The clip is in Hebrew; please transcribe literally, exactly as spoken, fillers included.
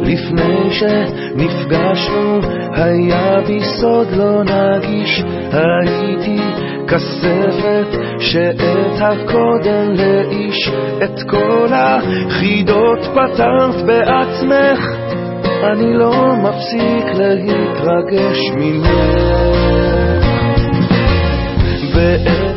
לפני שנפגשנו היה בי סוד לא נגיש, הייתי כספת שאת הקודם לאיש, את כל החידות פתרת בעצמך, אני לא מפסיק להתרגש ממך.